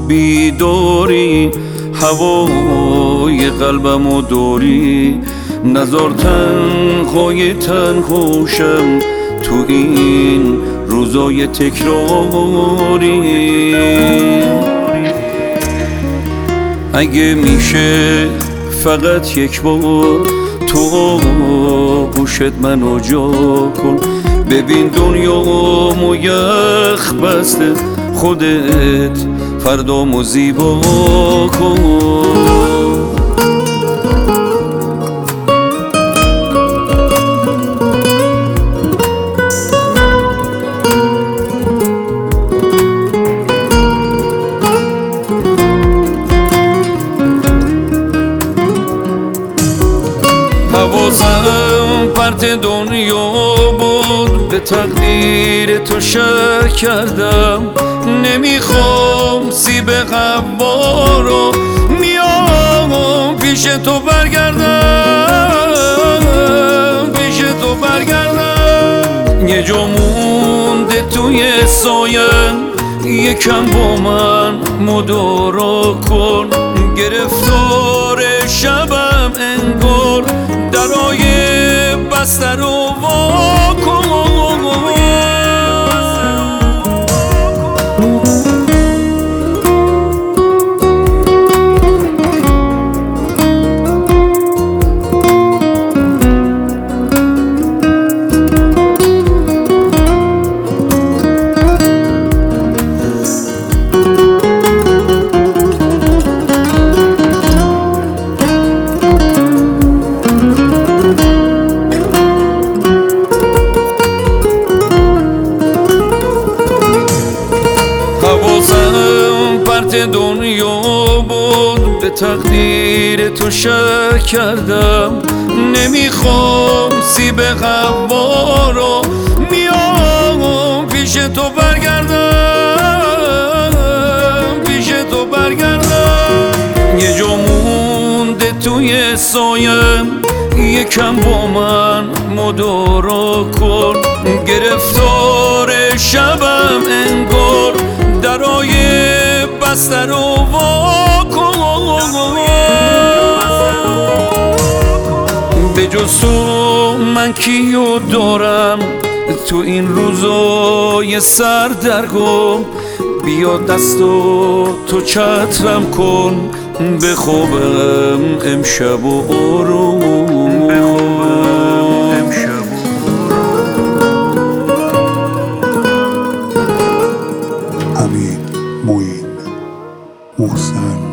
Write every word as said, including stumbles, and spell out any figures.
بیداری، هوای قلبم و دوری. نزار تنهای تنهاشم تو این روزای تکراری. اگه میشه فقط یک بار تو گوشت منو جا کن، ببین دنیامو یخ بسته، خودت فردامو زیبا کن. حواسم پرت دنیا بود، به تقدیر تو شک کردم. نمیخوام سیب قوارو، میام پیش تو برگردم، پیش تو برگردم. یه جا مونده توی سایم، یکم با من مدارا کن. گرفتار شبم انگار، درای بسته رو وا کن. دنیا بود، به تقدیر تو شک کردم. نمیخوام سیب قوارو، میام پیش تو برگردم، پیش تو برگردم. یه جا مونده توی سایم، یکم با من مدارا کن. گرفتار شبم انگار، درای بسته رو وا کن. به جز تو من کیو دارم تو این روزای سردرگم؟ بیا دست و تو چترم کن، بخوابم امشب و آروم، بخوابم امشب. امین، معین، محسن